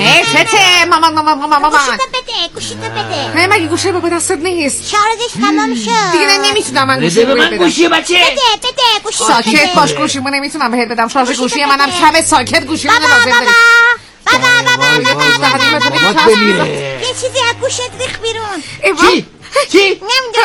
شته مامان گوشیتو بده نه مگه گوشه با دستت نیست شارژش تمام شد دیگه نمیتونم من بده به من گوشی بچه. بده گوشی ساکت باش گوشیمو نمیتونم بهت بدم شارژ گوشی منم کمه ساکت گوشیمو لازم داری بابات بمیره. یه چیزی از گوشت ریخ بیرون چی؟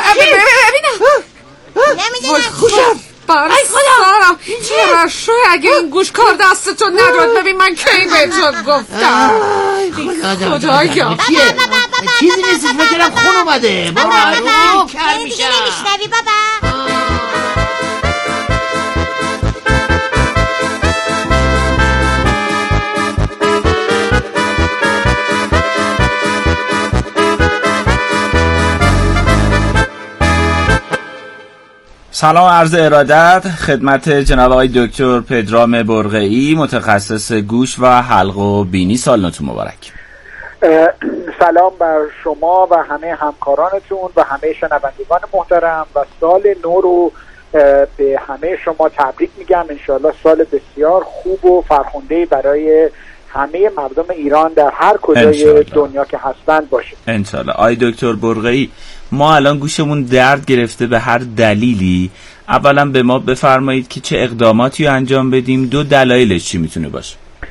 نمیدونم خوشم ای خدا چرا شو اگه این گوش کار دستتو نداد ببین من کی به تو گفتم خدایا چیزی نیستش بکنم خون اومده بابا رو کر میشم نمیشنوی بابا سلام عرض ارادت خدمت جناب آقای دکتر پدرام برقعی متخصص گوش و حلق و بینی. سال نوتون مبارک. سلام بر شما و همه همکارانتون و همه شنوندگان محترم و سال نو رو به همه شما تبریک میگم. انشاءالله سال بسیار خوب و فرخنده‌ای برای همه مردم ایران در هر کجای دنیا که هستند باشه انشاءالله. آقای دکتر برقعی ما الان گوشمون درد گرفته به هر دلیلی، اولا به ما بفرمایید که چه اقداماتی رو انجام بدیم، دو دلایلش چی میتونه باشه؟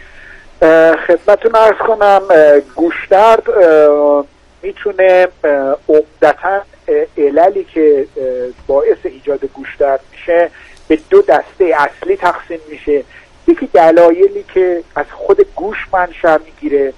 خدمتتون عرض کنم گوش درد میتونه عمدتاً عللی که باعث ایجاد گوش درد میشه به دو دسته اصلی تقسیم میشه. یکی دلایلی که از خود گوش منشأ میگیره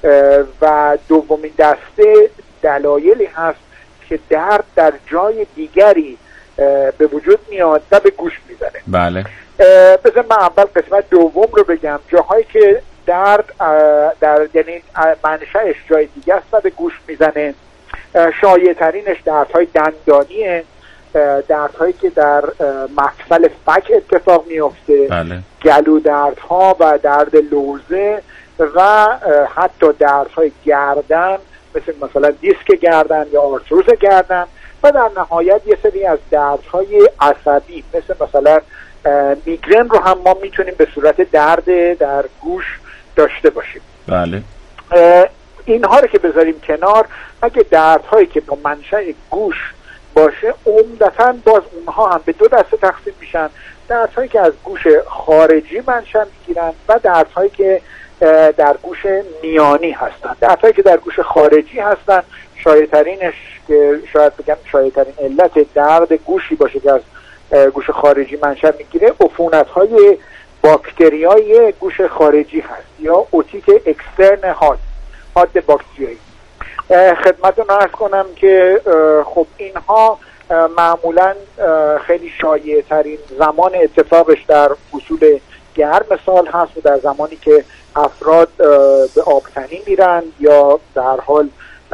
و دومین دسته دلایلی هست که درد در جای دیگری به وجود میاد و به گوش میزنه. بله. بذار من اول قسمت دوم رو بگم. جاهایی که درد یعنی منشأش جای دیگه است و به گوش میزنه، شایع ترینش دردهای دندانیه، دردهایی که در مفصل فک اتفاق میفته. بله. گلو دردها و درد لوزه و حتی دردهای گردن مثلا دیسک گردن یا آرتروز گردن و در نهایت یه سری از دردهای عصبی مثلا میگرن رو هم ما میتونیم به صورت درد در گوش داشته باشیم. بله. اینها رو که بذاریم کنار، اگه دردهایی که با منشأ گوش باشه عمدتاً باز اونها هم به دو دسته تقسیم میشن. دردهایی که از گوش خارجی منشأ میگیرن و دردهایی که در گوش میانی هستن. دردهایی که در گوش خارجی هستن شایع ترینش که شاید بگم شایع ترین علت درد گوشی باشه که از گوش خارجی منشأ میگیره عفونت‌های باکتریای گوش خارجی هست یا اوتیت اکسترن حاد باکتریایی. خدمتتون عرض کنم که خب اینها معمولا خیلی شایع ترین زمان اتفاقش در فصول گرم سال هست و در زمانی که افراد به آبتنی میرن یا در حال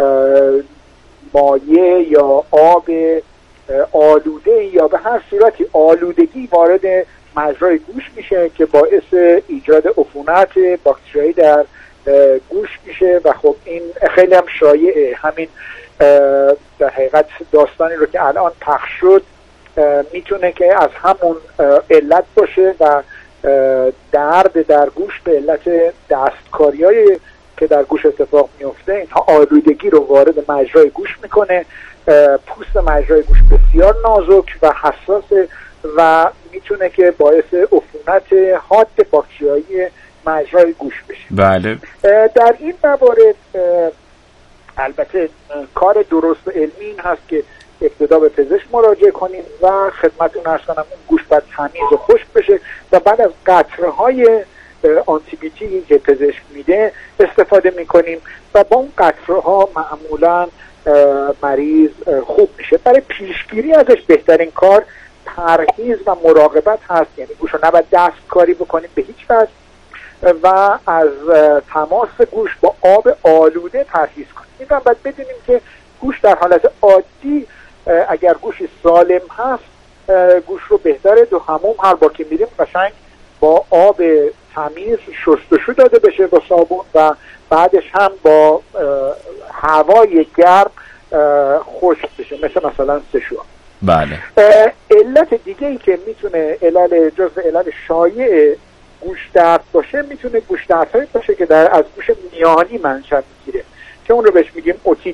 مایع یا آب آلوده یا به هر صورتی آلودگی وارد مجرای گوش میشه که باعث ایجاد عفونت باکتریایی در گوش میشه و خب این خیلی هم شایعه. همین در حقیقت داستانی رو که الان پخش شد میتونه که از همون علت باشه و درد در گوش به علت دستکاری‌های که در گوش اتفاق میفته اینها آلودگی رو وارد مجرای گوش میکنه. پوست مجرای گوش بسیار نازک و حساسه و میتونه که باعث عفونت حاد باکتریایی مجرای گوش بشه. بله. در این موارد البته کار درست و علمی این هست که ابتدا به پزشک مراجعه کنیم و خدمتتون عرض کنم اون گوش باید تمیز و خشک بشه و بعد از قطره‌های آنتیبیوتیکی که پزشک میده استفاده میکنیم و با اون قطره‌ها معمولا مریض خوب میشه. برای پیشگیری ازش بهترین کار پرهیز و مراقبت هست، یعنی گوش رو نباید دستکاری بکنیم به هیچ وجه و از تماس گوش با آب آلوده پرهیز کنیم. این هم باید بدونیم که گوش در حالت عادی اگر گوشی سالم هست گوش رو بهتره دو حموم هر بار که میریم قشنگ با آب تمیز شستشو داده بشه با صابون و بعدش هم با هوای گرم خشک بشه مثلا سشوار. بله. علت دیگه ای که میتونه جزء علل شایع گوش درد باشه میتونه گوش دردهایی باشه که از گوش میانی منشأ میگیره که اون رو بهش میگیم اوتیت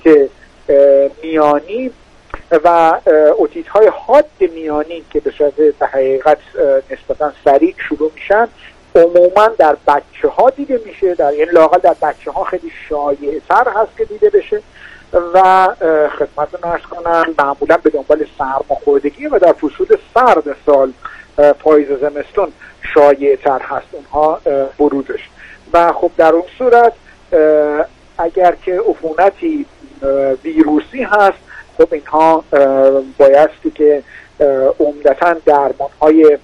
میانی و اوتیت های حاد میانی که به صورت به حقیقت نسبتا سریع شروع میشن عموما در بچه ها دیده میشه، یعنی لااقل در بچه ها خیلی شایع تر هست که دیده بشه و خدمتتون عرض کنم معمولا به دنبال سرماخوردگی و در فصول سرد سال پاییز و زمستون شایع تر هست اونها بروزش. و خب در اون صورت اگر که عفونتی ویروسی هست خب اینها بایستی که عمدتاً درمان‌های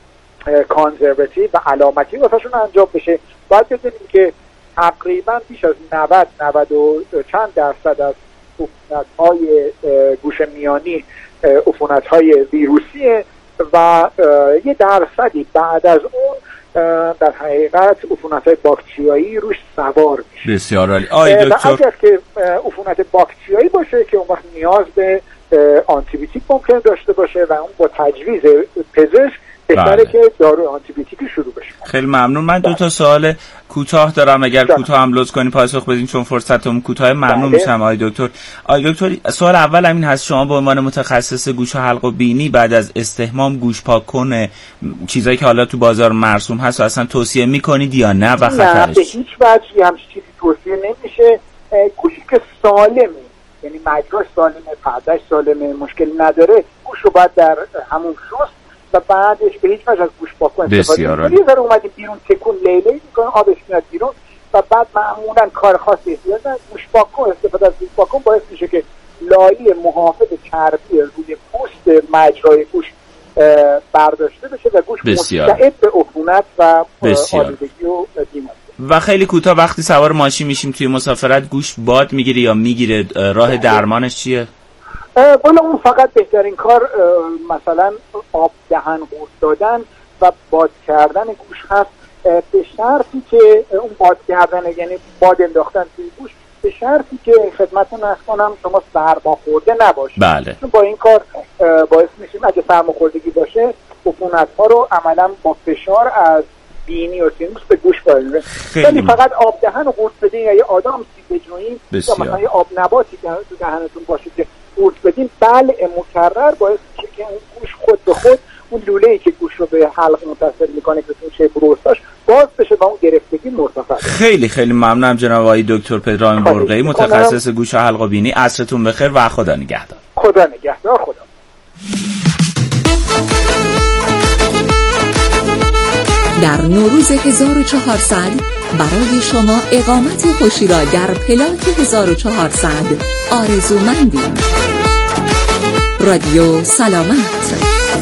کانزرواتیو و علامتی واسهشون انجام بشه. باید بدونیم که تقریبا بیش از 90 و چند درصد از عفونت‌های گوش میانی عفونت‌های ویروسیه و یه درصدی بعد از اون در حقیقت عفونت‌های باکتریایی روش سوار میشه. بسیار عالی. دکتر اگر که عفونت باکتریایی باشه که اون وقت نیاز به آنتیبیوتیک ممکن داشته باشه و اون با تجویز پزشک بهتره که دارو آنتیبیوتیکی شروع بشه. خیلی ممنون. من 2 سوال کوتاه دارم، اگر کوتاه هم لطف کنی پاسخ بدین چون فرصتمون کوتاه. ممنون میشم آقای دکتر. سوال اول همین هست، شما به عنوان متخصص گوش و حلق و بینی بعد از استحمام گوش پاک کن چیزایی که حالا تو بازار مرسوم هست اصلا توصیه میکنید یا نه و خطرش؟ نه به هیچ وجهی همچین چیزی توصیه نمیشه. گوشی که سالمه، یعنی مجراش سالمه، پردهش سالمه، مشکلی نداره، گوش رو باید در همون شست و بعدش به هیچ وجه از گوش پاک کن استفاده نکنید. یه ذره اومدیم بیرون تکون لیلی میکنه، آبش میاد بیرون و بعد معمولا کار خاصی احتیاج نداره. گوش پاک کن استفاده از گوش پاک کن باعث میشه که لایه محافظ چربی روی پوست مجرای گوش برداشته بشه و گوش مستعد به عفونت و آلودگی و بیماری. و خیلی کوتاه، وقتی سوار ماشین میشیم توی مسافرت گوش باد میگیره یا میگیره، راه درمانش چیه؟ والا اون فقط بهترین کار مثلا آب دهن قورت دادن و باد کردن گوش هست، به شرطی که اون باد کردن یعنی باد انداختن توی گوش به شرطی که خدمتتون عرض کنم شما سرماخورده نباشید. بله. چون با این کار باعث میشیم اگه سرماخوردگی باشه عفونت‌ها رو عملا با فشار از بینی و سینوس به گوش وارد. ولی فقط آب دهن رو قورت بدین یا یه آدم سیب جویی یا مثلا یه آب نباتی که تو دهنتون باشه که قورت بدین بلع مکرر باعث میشه که اون گوش خود به خود اون لوله‌ای که گوش رو به حلق متصل میکنه که اون شیپ روستاش باز بشه و اون گرفتگی مرتفع. خیلی خیلی ممنونم جناب آقای دکتر پدرام برقعی، متخصص گوش و حلق و بینی. عصرتون بخیر و خدا نگهدار. خدا نگهدار. خدا. در نوروز 1400 برای شما اقامت خوشی را در پلاک 1400 آرزومندیم. رادیو سلامت.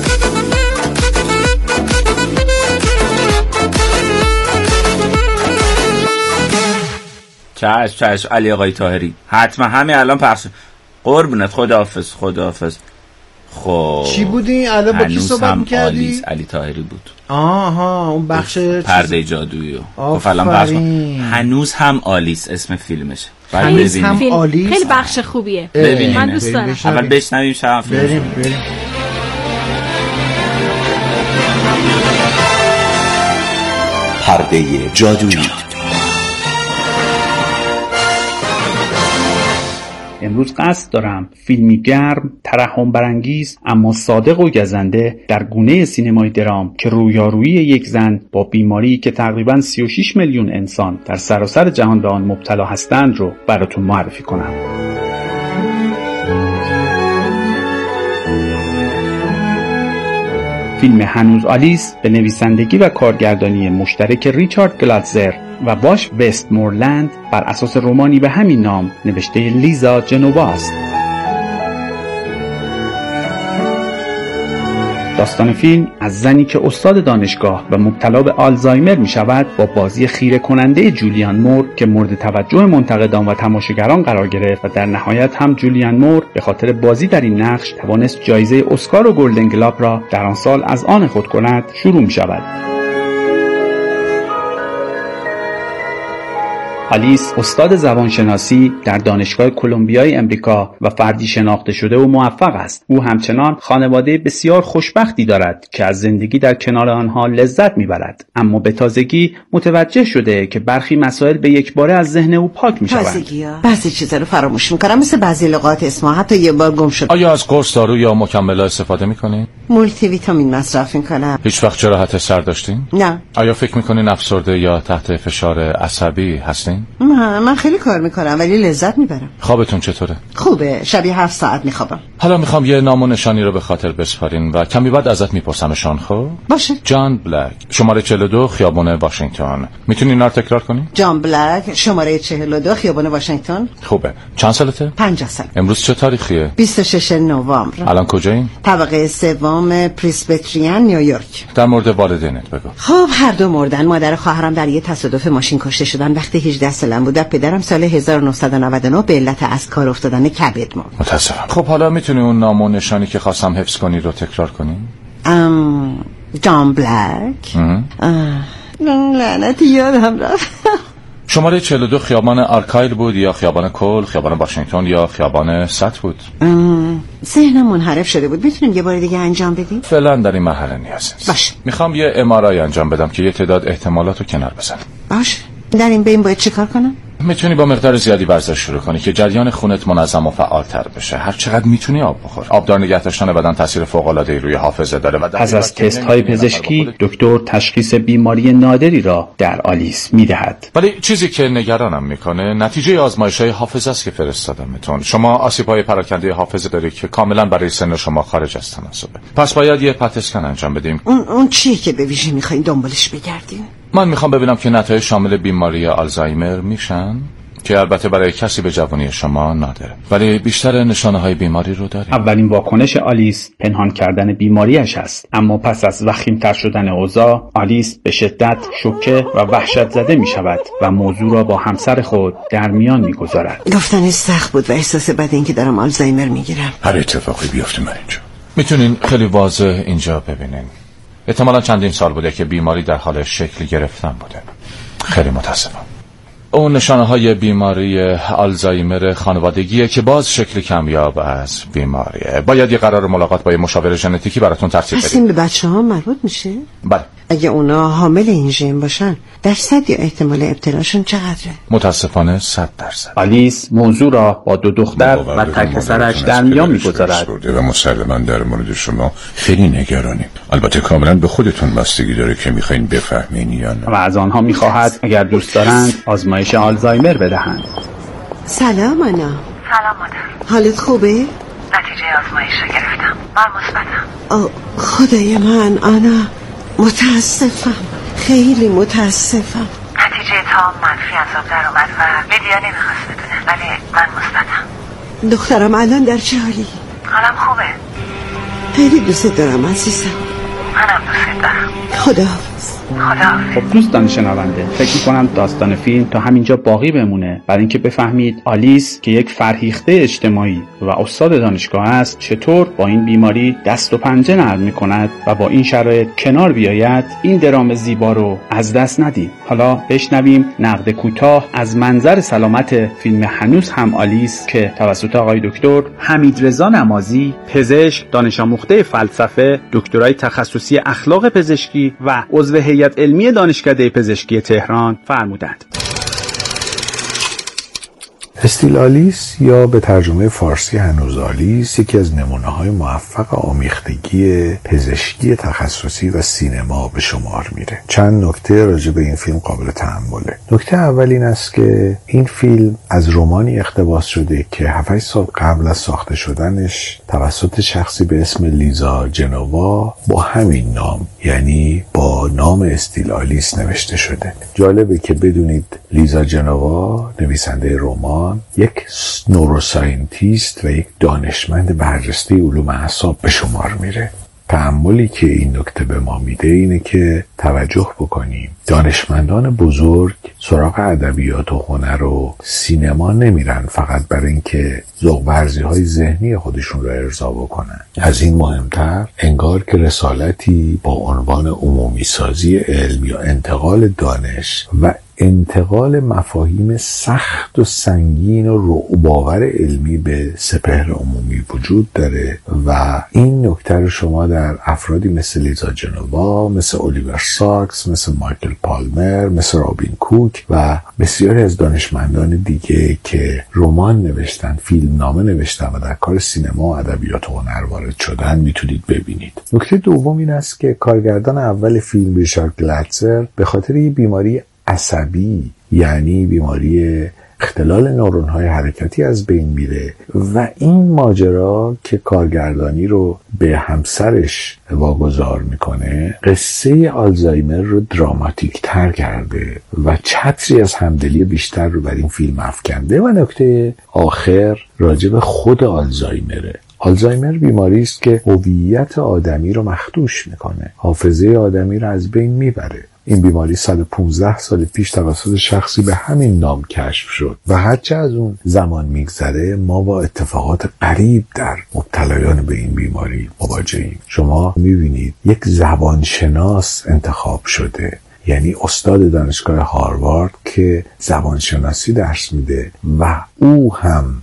چشم علی آقای طاهری، حتما همین الان پخش. قربونت، خداحافظ. خب چی بودی الان، با کی صحبت می‌کردی؟ علی طاهری بود. آها اون بخش پرده جادویی و فلان بخش. هنوز هم آلیس اسم فیلمشه. هنوز هم آلیس خیلی بخش خوبیه. من دوست دارم. اول بشنویم شب فیلم. بریم. پرده جادویی. امروز قصد دارم فیلمی گرم، ترحم برانگیز اما صادق و گزنده در گونه سینمای درام که رویارویی یک زن با بیماری که تقریباً 36 میلیون انسان در سراسر جهان به آن مبتلا هستند رو براتون معرفی کنم. فیلم هنوز آلیس به نویسندگی و کارگردانی مشترک ریچارد گلادزر و واش وستمورلند بر اساس رمانی به همین نام نوشته لیزا جنووا است. داستان فیلم از زنی که استاد دانشگاه و مبتلا به آلزایمر می شود با بازی خیره کننده جولیان مور که مورد توجه منتقدان و تماشاگران قرار گرفت و در نهایت هم جولیان مور به خاطر بازی در این نقش توانست جایزه اسکار و گلدن گلاب را در آن سال از آن خود کند شروع می شود. آلیس استاد زبانشناسی در دانشگاه کلمبیای امریکا و فردی شناخته شده و موفق است. او همچنان خانواده بسیار خوشبختی دارد که از زندگی در کنار آنها لذت میبرد، اما به تازگی متوجه شده که برخی مسائل به یک باره از ذهن او پاک میشوند. بعضی چیزا رو فراموش میکنم، مثل بعضی لغات اسمها حتی یه بار گم شد. آیا از قرص دارو یا مکمل‌ها استفاده میکنین؟ مولتی ویتامین مصرف میکنم. هیچ وقت جراحت سر داشتین؟ نه. آیا فکر میکنین افسرده یا تحت فشار عصبی هستین؟ من خیلی کار میکنم ولی لذت میبرم. خوابتون چطوره؟ خوبه، شبیه 7 ساعت میخوابم. حالا میخوام یه نام و نشانی رو به خاطر بسپارین و کمی بعد ازت میپرسمشان. خب باشه. جان بلک، شماره 42 خیابان واشنگتن. میتونی اینا رو تکرار کنی؟ جان بلک، شماره 42 خیابان واشنگتن. خوبه. چند سالته؟ 50 سال. امروز چه تاریخیه؟ 26 نوامبر. الان کجایین؟ طبقه سوم پریسبتریان نیویورک. در مورد والدینت بگو. خب هر دو مردن. مادر و خواهرم در یه تصادف ماشین کشته شدن وقتی 18 سالم بود. پدرم سال 1999 به علت از کار افتادن کبد مرد. متاسفم. خب حالا میتونی اون نام و نشانی که خواستم حفظ کنی رو تکرار کنی؟ جان بلک. لعنتی یادم رفت. شماره 42 خیابان آرکایل بود یا خیابان کل، خیابان واشنگتن یا خیابان ست بود؟ ذهنم منحرف شده بود. میتونیم یه بار دیگه انجام بدیم؟ فعلا در این مرحله نیاز نیست. باشه. میخوام یه MRI انجام بدم که یه تعداد احتمالات رو کنار بزنم. باشه. در این بین باید چیکار کنم؟ میتونی با مقدار زیادی ورزش شروع کنی که جریان خونت منظم و فعالتر بشه. هر چقدر میتونی آب بخور. آبدار نگه داشتن بدن تاثیر فوق العاده روی حافظه داره و از تست های پزشکی دکتر تشخیص بیماری نادری را در آلیس میدهد. ولی چیزی که نگرانم میکنه نتیجه آزمایش‌های حافظه است که فرستادمتون. شما آسیب‌های پراکنده حافظه دارید که کاملا برای سن شما خارج از تناسبه. پس باید یه پت اسکن انجام بدیم. اون چیه که به ویژه میخواین دنبالش بگردین؟ من میخوام ببینم که نتایج شامل بیماری آلزایمر میشن، که البته برای کسی به جوانی شما نادره، ولی بیشتر نشانه های بیماری رو داریم. اولین واکنش آلیس پنهان کردن بیماریش است، اما پس از وخیم‌تر شدن اوضاع آلیس به شدت شوکه و وحشت زده می شود و موضوع را با همسر خود در میان می گذارد. گفتنش سخت بود و احساس بد این که دارم آلزایمر میگیرم. هر اتفاقی بیفته من اینجا. میتونین خیلی واضح اینجا ببینین. احتمالا چندین سال بوده که بیماری در حال شکل گرفتن بوده. خیلی متاسفم. اون نشانه‌های بیماری آلزایمر خانوادگیه که باز شکل کمیاب از بیماریه. باید یه قرار ملاقات با یه مشاور ژنتیکی براتون ترتیب بدیم. پس این به بچه‌ها مربوط میشه؟ بله. اگه اونا حامل این ژن باشن درصد یا احتمال ابتلاشون چقدره؟ متاسفانه 100%. آلیس موضوع را با دو دختر و تک پسرش در میان می‌گذارد و مسلماً در مورد شما خیلی نگرانیم. البته کاملا به خودتون بستگی داره که میخواین بفهمین یا نه. و از آنها می‌خواهد اگر دوست دارند آزمایش آلزایمر بدهند. سلام آنا. سلام مادر. حالت خوبه؟ نتیجه آزمایش رو گرفتم. من مثبتم. خدای من آنا، متاسفم، خیلی متاسفم. نتیجه تام منفی از آب در اومد و لیدیا نمیخواست بدونه، ولی من مثبتم. دخترم الان در چه حالی؟ حالم خوبه. خیلی دوست دارم عزیزم. منم دوست دارم. خداحافظ. خب دوستان شنونده، فکر می‌کنم داستان فیلم تا همینجا باقی بمونه برای اینکه بفهمید آلیس که یک فرهیخته اجتماعی و استاد دانشگاه است چطور با این بیماری دست و پنجه نرم می‌کند و با این شرایط کنار بیاید. این درام زیبا رو از دست ندیم. حالا بشنویم نقد کوتاه از منظر سلامت فیلم هنوز هم آلیس که توسط آقای دکتر حمیدرضا نمازی، پزشک، دانش آموخته فلسفه، دکترای تخصصی اخلاق پزشکی و عضو هیئت علمی دانشکده پزشکی تهران فرمودند. استیل آلیس یا به ترجمه فارسی هنوز آلیس یکی از نمونه‌های موفق آمیختگی پزشکی تخصصی و سینما به شمار میره. چند نکته راجع به این فیلم قابل تأمله. نکته اول این است که این فیلم از رمانی اقتباس شده که 7 سال قبل از ساخته شدنش توسط شخصی به اسم لیزا جنوا با همین نام، یعنی با نام استیل آلیس نوشته شده. جالبه که بدونید لیزا جنوا نویسنده رمان یک نوروساینتیست و یک دانشمند برجسته علوم اعصاب به شمار میره. تأملی که این نکته به ما میده اینه که توجه بکنیم دانشمندان بزرگ سراغ ادبیات و هنر و سینما نمیرن فقط برای اینکه ذوق ورزی‌های ذهنی خودشون رو ارضا بکنن. از این مهمتر انگار که رسالتی با عنوان عمومی سازی علم یا انتقال دانش و انتقال مفاهیم سخت و سنگین و رعب‌آور علمی به سپهر عمومی وجود داره و این نکته رو شما در افرادی مثل لیزا جنوا، مثل الیور ساکس، مثل مایکل پالمر، مثل رابین کوک و بسیاری از دانشمندان دیگه که رمان نوشتن، فیلمنامه نوشتن و در کار سینما و ادبیات و هنر وارد شدن میتونید ببینید. نکته دوم این است که کارگردان اول فیلم ریچارد گلتزر به خاطر یه بیماری عصبی، یعنی بیماری اختلال نورون‌های حرکتی از بین میره و این ماجرا که کارگردانی رو به همسرش واگذار میکنه قصه آلزایمر رو دراماتیک تر کرده و چتری از همدلی بیشتر رو بر این فیلم افکنده. و نکته آخر راجع به خود آلزایمره. آلزایمر بیماری است که هویت آدمی رو مخدوش میکنه، حافظه آدمی رو از بین میبره. این بیماری 115 سال پیش توسط شخصی به همین نام کشف شد و هرچه از اون زمان میگذره ما با اتفاقات غریب در مبتلایان به این بیماری مواجهیم. شما میبینید یک زبانشناس انتخاب شده، یعنی استاد دانشگاه هاروارد که زبانشناسی درس میده و او هم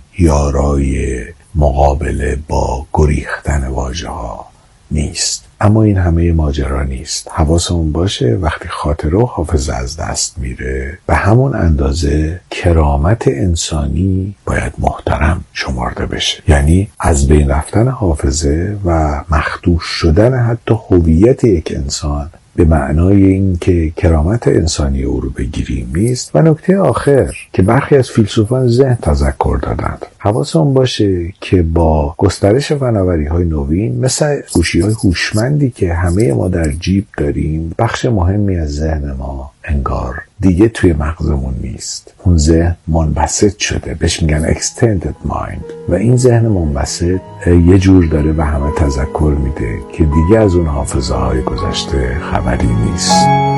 یارای مقابله با گریختن واژه‌ها نیست. اما این همه ماجرا نیست. حواسمون باشه وقتی خاطره و حافظه از دست میره به همون اندازه کرامت انسانی باید محترم شمرده بشه. یعنی از بین رفتن حافظه و مخدوش شدن حتی هویت یک انسان به معنای این که کرامت انسانی او رو بگیریم نیست. و نکته آخر که برخی از فیلسوفان ذهن تذکر دادند، حواسمون باشه که با گسترش فناوری‌های نوین مثل گوشی‌های هوشمندی که همه ما در جیب داریم، بخش مهمی از ذهن ما انگار دیگه توی مغزمون نیست. اون ذهن منبسط شده، بهش میگن extended mind و این ذهن منبسط یه جور داره به همه تذکر میده که دیگه از اون حافظه های گذشته خبری نیست.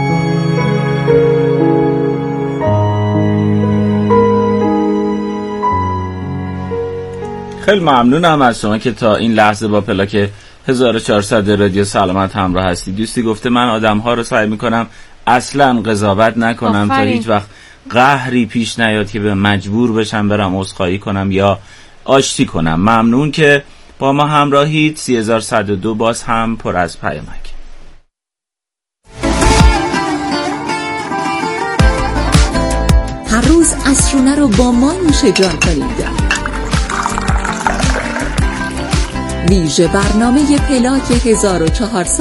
خیلی ممنونم از شما که تا این لحظه با پلاک 1400 رادیو سلامت همراه هستید. دوستی گفته من آدم‌ها رو سعی می‌کنم اصلا قضاوت نکنم تا هیچ وقت قهری پیش نیاد که به مجبور بشم برم عذرخواهی کنم یا آشتی کنم. ممنون که با ما همراهید. 3102 باز هم پر از پیامک. هر روز عصرونه رو با ما نوش جان کنید. ویژه برنامه پلاک 1400.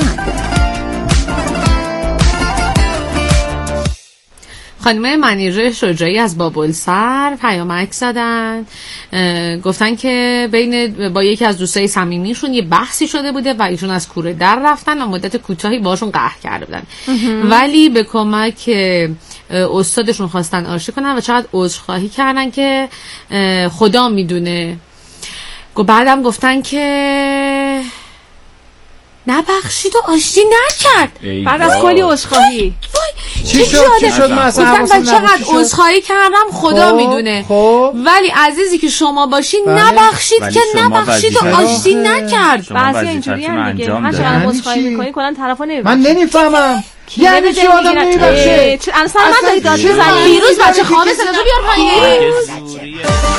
خانم منیژه شجاعی از بابلسر پیامک زدن، گفتن که با یکی از دوستای صمیمیشون یه بحثی شده بوده و ایشون از کوره در رفتن و مدت کوتاهی باشون قهر کرده بودن، ولی به کمک استادشون خواستن آشتی کنن و چقدر عذرخواهی کردن که خدا میدونه. بعدم گفتن که نبخشید و آشتی نکرد بعد از کلی عذرخواهی. چی شد؟ من اصلا گفتن چقدر عذرخواهی کردم خدا میدونه، ولی عزیزی که شما باشین نبخشید که نبخشید و آشتی نکرد. بعضی اینجوری هم دیگه هر چقدر عذرخواهی میکنی کلا طرفا نمیبخشی. من نمیفهمم یعنی چی آدم نمیبخشه؟ اصلا من داری داد بزنی. پیروز بچه خامه صداتو بیار پایین.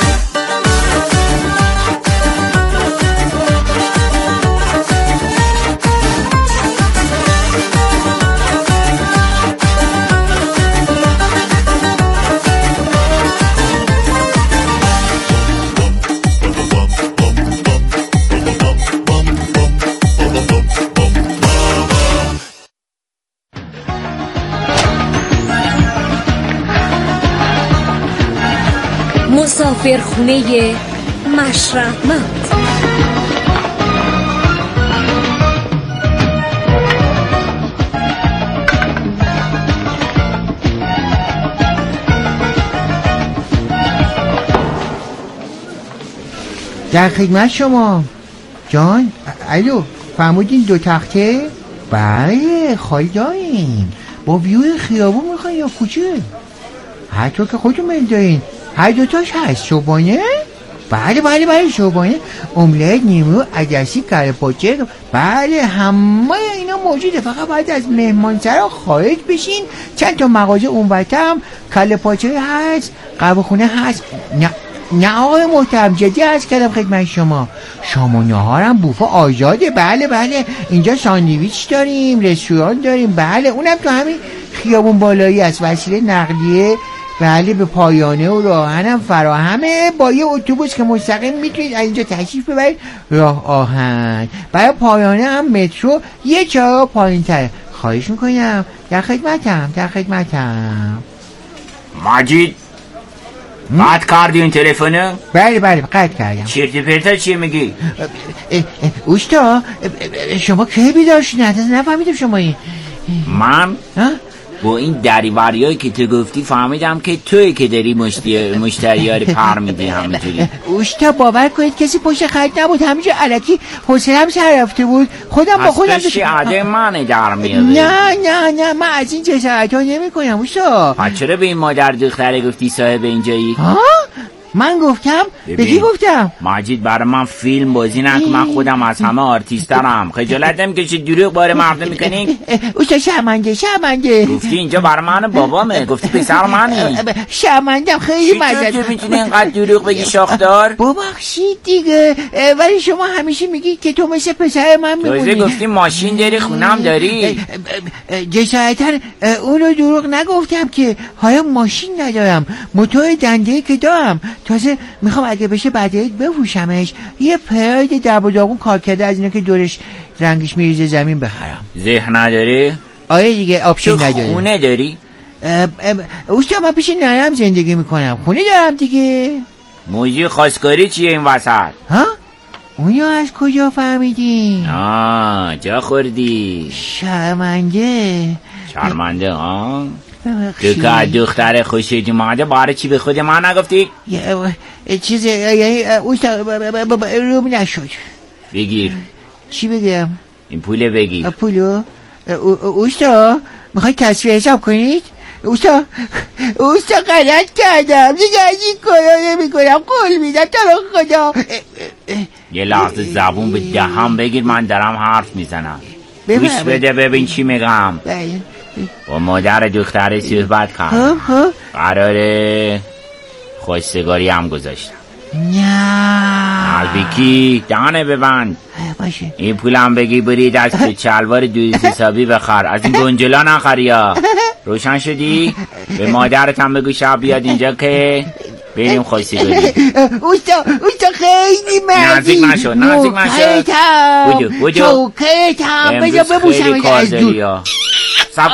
مسافرخونه مشرحمت. در خدمت شما جان. الو فرمودین 2 تخته؟ بله خالی داریم. با ویو خیابون میخواین یا کوچه؟ هر طور که خودتون میل دارین. هر 2 تاش هست. صبحانه؟ بله صبحانه املت، نیمرو، عدسی، کره پاچه، بله همه اینا موجوده. فقط باید از مهمانسرا خارج بشین. چند تا مغازه اونورتر هم کله پاچه هست، قهوه خونه هست. نه آقای محترم، جدی عرض کردم خدمت شما، شام و نهارم بوفه آزاده. بله اینجا ساندویچ داریم، رستوران داریم. بله اونم تو همین خیابون بالایی است. وسیله نقلیه بله به پایانه و راهنم فراهمه. با یه اتوبوس که مستقیم میتونید از اینجا تشریف ببرید راه آهن. برای پایانه هم مترو یه چهار پایین تره. خواهش میکنم، در خدمتم. ماجید قطع کردی این تلفنه؟ بله قطع کردم. چرت پرتا چیه میگی؟ اوستا شما کی بیدار شدید؟ نفهمیدم شما این. من؟ با این دریوریایی که تو گفتی فهمیدم که توی که داری مشتریار پر میدی همینجوری. اوستا باور کنید کسی پشت خط نبود، همینجور الکی حوصله‌ام سر رفته بود. خودم با خودم داشتی عده منه در میاد. نه من از این جسارت‌ها نمی‌کنم اوستا. پس چرا به این مادر دختره گفتی صاحب اینجایی؟ من گفتم؟ به کی گفتم؟ ماجید برای من فیلم بازی نکن، من خودم از همه آرتیسترم. خجالت نمیکشی دروغ باره مردم میکنی؟ اوستا شرمنده گفتی اینجا برای من بابامه، گفتی پسر منی. شرمندم خیلی مزد. چی تو میتونی اینقدر دروغ بگی شاخدار؟ ببخشید دیگه، ولی شما همیشه میگی که تو مثل پسر من میمونی. توزه گفتی ماشین داری خونم داری. جسارتا اونو دروغ نگفتم که حالا ماشین ندارم، موتور دنده‌ای که دارم. تازه میخوام اگه بشه بعد عید بفروشمش، یه پراید دب و داغون کار کرده از اینا که دورش رنگش میریزه زمین بخرم. ذهن نداری؟ آره دیگه، آپشن نداری. خونه داری؟ اوستا من پیش ننم زندگی میکنم، خونه دارم دیگه. موضوع خواستگاری چیه این وسط؟ اونو از کجا فهمیدین؟ جا خوردی. شرمنده ها؟ تو که دختر خوشت اومده باره چی به خود من نگفتی؟ چیز اوستا روم نشد. بگیر. چی بگم؟ این پوله بگیر. پولو؟ اوستا میخوای تصویر حساب کنید؟ اوستا غلط کردم دیگه، از این کارا نمی کنم، قول میدم تو رو خدا. یه لحظه زبون به دهم بگیر، من دارم حرف میزنم. گوش بده ببین چی میگم. با مادر دختره صحبت کردم، قراره خواستگاری هم گذاشتم. نه بیکی دهنه ببند. باشه این پولم بگی برید از تو چلوار 200 حسابی بخر، از این گنجلا نخری ها. روشن شدی؟ به مادرت هم بگو شب بیاد اینجا که بریم خواستگاری. اوستا خیلی مردی. نزدیک نشو بودو بذار ببوسم از دور. سب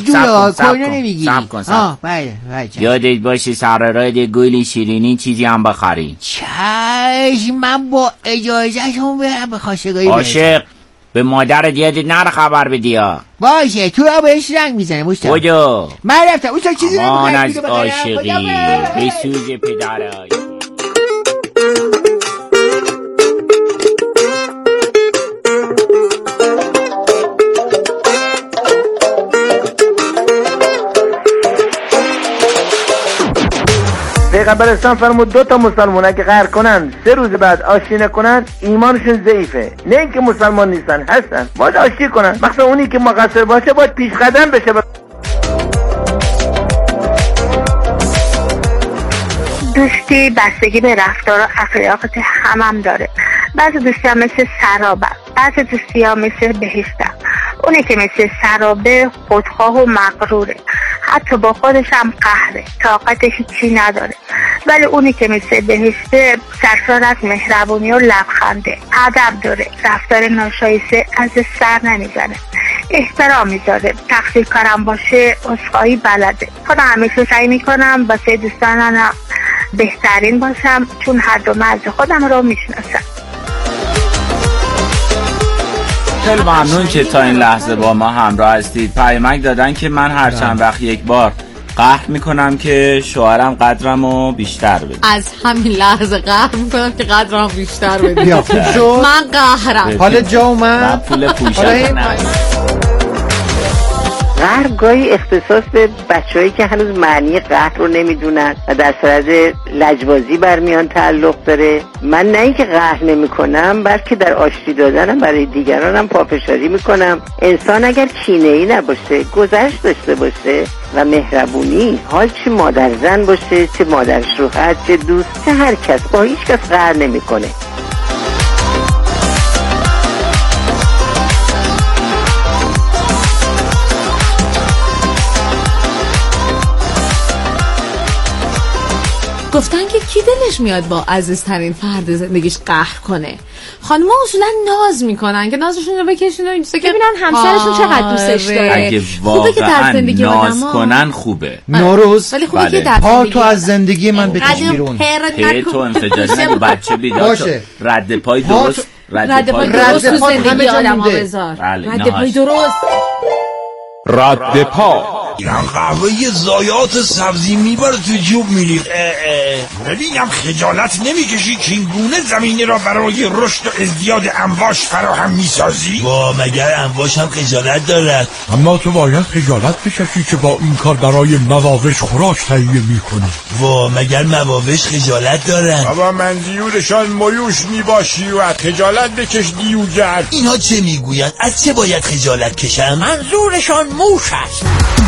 کن یادت باشه سر راه گلی شیرینی چیزی هم بخری. چشم، من با اجازه‌تون برم به خواستگاری. عاشق به مادرت یادت نره خبر بدی ها. باشه تو را بهش رنگ میزنه اوستا. بودو من رفتم اوستا، چیزی نمیخواد از عاشقی به سوز پدرای. پیغمبر اسلام فرمود 2 مسلمانه که قهر کنن 3 روز بعد آشتی نکنن ایمانشون ضعیفه. نه اینکه مسلمان نیستن، هستن، باید آشتی کنن. مخصوصا اونی که مقصر باشه باید پیش قدم بشه. دوستی بستگی به رفتار و اخلاقات هم داره. بعضی دوستی ها مثل سرابه، بعضی دوستی ها مثل بهشته. اونی که مثل سرابه خودخواه و مغروره، حتی با خودش هم قهره، طاقتش چی نداره. ولی اونی که مثل بهشته سرشار از مهربونی و لبخنده، ادب داره، رفتار ناشایسته از سر نمیزنه، احترام میذاره، تقصیر کارم باشه عذرخواهی بلده. خودم همیشه سعی میکنم واسه دوستانم بهترین باشم، چون هر دو مرز خودم رو میشناسم. خیلی ممنون که تا این لحظه با ما همراه هستید. پیامک دادن که من هر چند وقت یک بار قهر میکنم که شوهرم قدرمو بیشتر بده. از همین لحظه قهر میکنم که قدرمو بیشتر بده. من قهرم. حالا جا اومد. پول پوشک قهر گاهی اختصاص به بچه‌هایی که هنوز معنی قهر رو نمیدونن و در صورت لجبازی برمیان تعلق داره. من نه اینکه قهر نمی‌کنم، بلکه در آشتی دادنم برای دیگرانم پافشاری میکنم. انسان اگر کینه‌ای نباشه، گذشت داشته باشه و مهربونی، حال چه مادر زن باشه، چه مادر شوهر، چه دوست، چه هر کس، با هیچ کس قهر نمیکنه. گفتن که کی دلش میاد با عزیزترین فرد زندگیش قهر کنه. خانم‌ها اصولا ناز میکنن که نازشون رو بکشن و این چیزا که ببینن همسرشون چقدر دوستش داره. اگه واقعا ناز کنن خوبه. نوروز ولی خوبه که در پا تو از زندگی من بکش بیرون. تو انفجاری نگو، بچه بیدار شو. رد پای درست، رد پای درست تو زندگی آدم‌ها بذار. رد پای درست، رد پا. این قهوه زایات سبزی میبره تو جوب میریخ. ببینم خجالت نمیکشی که این گونه زمینه را برای رشد و ازدیاد امواج فراهم میسازی؟ با مگر امواج هم خجالت دارد؟ اما تو باید خجالت بکشی که با این کار برای مواوش خوراک تهیه میکنی. با مگر مواوش خجالت دارن؟ بابا منظورشان مویوش میباشی و خجالت بکش دیوگر. اینها چه میگویند؟ از چه باید خجالت کشم؟ منظورشان موش است.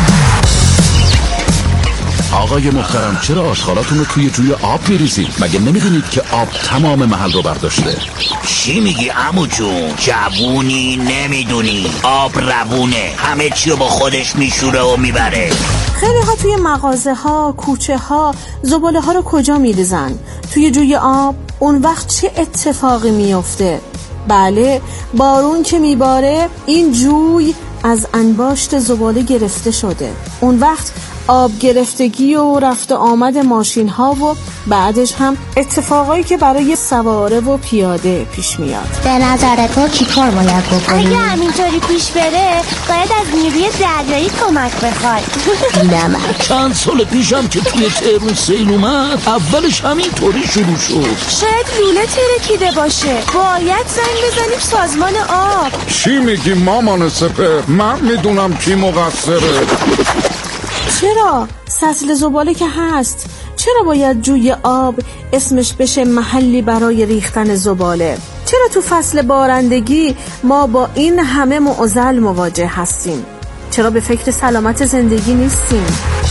آقای محترم، چرا آشغالاتون رو توی جوی آب میریزید؟ مگه نمیدونید که آب تمام محل رو برداشته؟ چی میگی عمو جون؟ جوونی نمیدونی، آب روونه، همه چی رو با خودش میشوره و میبره. خیلی ها توی مغازه ها، کوچه ها زباله ها رو کجا میریزن؟ توی جوی آب. اون وقت چه اتفاقی میفته؟ بله، بارون که میباره این جوی از انباشت زباله گرفته شده. اون وقت آب گرفتگی و رفت آمد ماشین ها و بعدش هم اتفاقایی که برای سواره و پیاده پیش میاد. به نظر تو چی کار باید بکنی؟ اگه همینطوری پیش بره باید از نیروی دریایی کمک بخواد. نمک چند سال پیشم که توی تهران سیل اومد اولش همینطوری شروع شد. شاید لوله ترکیده باشه، باید زنگ بزنیم سازمان آب. چی میگی مامان سپر؟ من میدونم کی مقصره. چرا؟ سطل زباله که هست، چرا باید جوی آب اسمش بشه محلی برای ریختن زباله؟ چرا تو فصل بارندگی ما با این همه معضل مواجه هستیم؟ چرا به فکر سلامت زندگی نیستیم؟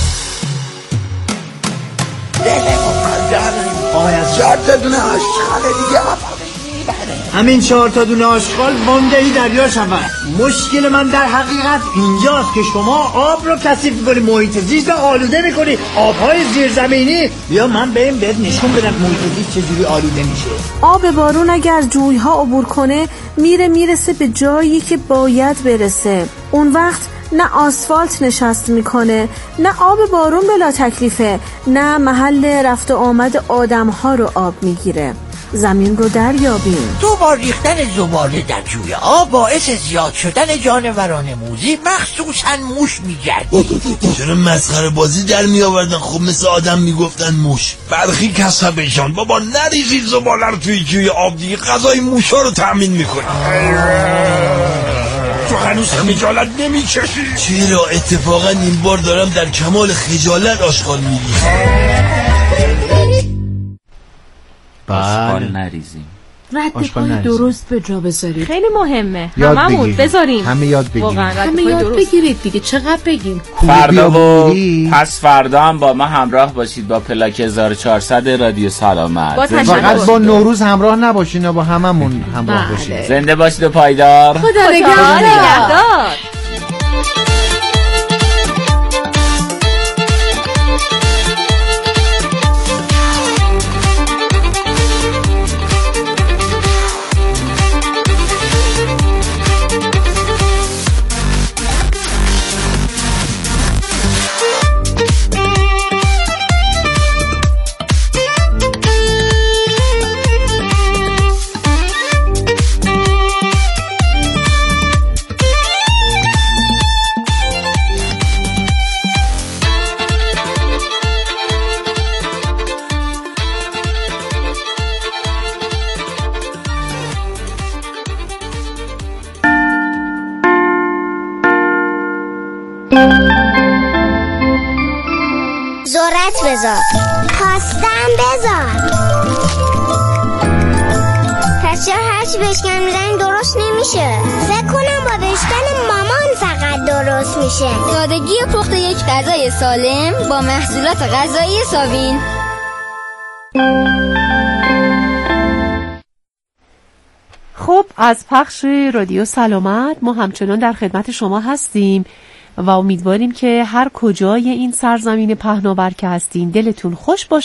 همین 4 تا دونه آشغال وامدهی دریا شود. مشکل من در حقیقت اینجاست که شما آب رو کثیف می‌کنی، محیط زیست آلوده می‌کنی، آب‌های زیرزمینی. بیا من بهت نشون بدم محیط زیست چجوری آلوده میشه. آب بارون اگر جوی‌ها عبور کنه میرسه به جایی که باید برسه. اون وقت نه آسفالت نشست میکنه، نه آب بارون بلا تکلیفه، نه محل رفت و آمد آدم‌ها رو آب میگیره. زمین رو دریابیم. تو با ریختن زباله در جوی آب باعث زیاد شدن جانوران موذی مخصوصا موش می‌گردی. چرا مسخره بازی در می آوردن؟ خب مثل آدم میگفتن موش. برخی کسبشان بابا نریزید زباله رو توی جوی آب دیگه، غذای موشا رو تأمین میکنی. تو هنوز خجالت نمیکشی؟ چرا؟ اتفاقا این بار دارم در کمال خجالت آشغال میریزم. آشغال نریزیم، رد پای درست به جا بذارید. خیلی مهمه، هممون بذاریم. همه یاد بگیریم، همه یاد بگیرید دیگه. چقدر بگیم؟ فردا و پس فردا هم با ما همراه باشید با پلاک 1400 رادیو سلامت. فقط با نوروز همراه نباشین، با هممون همراه باشید. زنده باشید و پایدار. خدا نگهدار. بذار. خواستم بذار. پس چرا هرچی بشکن میزنی درست نمیشه؟ فکر کنم با بشکن مامان فقط درست میشه. سادگی پخت یک غذای سالم با محصولات غذایی ساوین. خب از پخش رادیو سلامت ما همچنان در خدمت شما هستیم و امیدواریم که هر کجای این سرزمین پهناور که هستین دلتون خوش باشه.